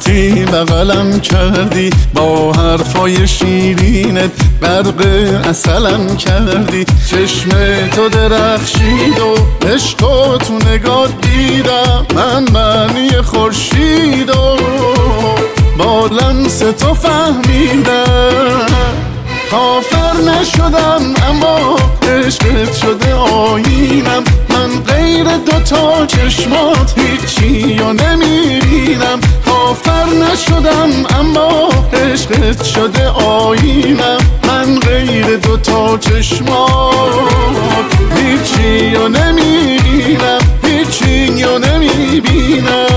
وقتی بغلم کردی با حرفای شیرینت غرق عسلم کردی. چشم تو درخشید و عشق و تو نگاه دیدم من معنی خورشید و با لمس تو فهمیدم. کافر نشدم اما عشقت شده آیینم، من غیر دوتا چشمات هیچی و نمیبینم. کافر نشدم اما عشقت شده آیینم، من غیر دوتا چشمات هیچی و نمیبینم، هیچی و نمیبینم.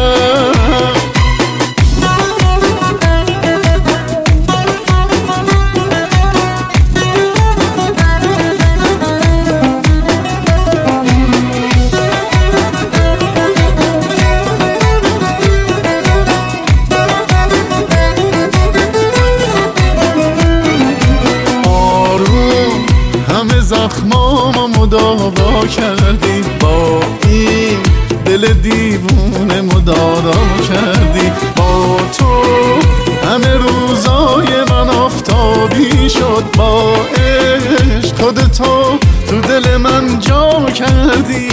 زخمامو مداوا کردی، با این دل دیوونه مدارا کردی. با تو همه روزای من آفتابی شد، با عشق خودتو تو دل من جا کردی.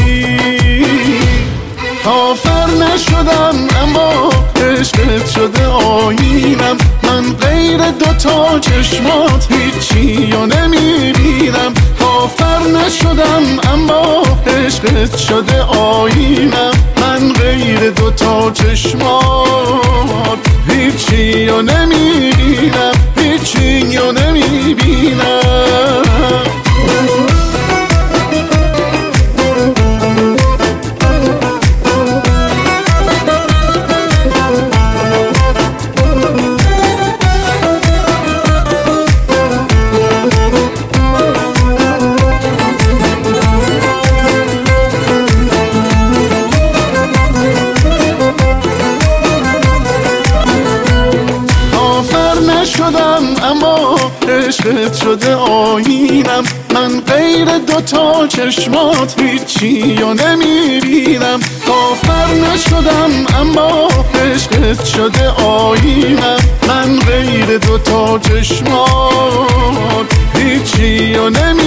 کافر نشدم اما عشقت شده آیینم، من غیر دوتا چشمات هیچی و نمیبینم. کافر نشدم اما عشقت شده آیینم، من غیر دوتا چشمات هیچی و نمیبینم، هیچی و نمیبینم. اما عشقت شده آیینم، من غیر دوتا چشمات هیچی و نمیبینم. کافر نشدم اما عشقت شده آیینم، من غیر دوتا چشمات هیچی و نمیبینم.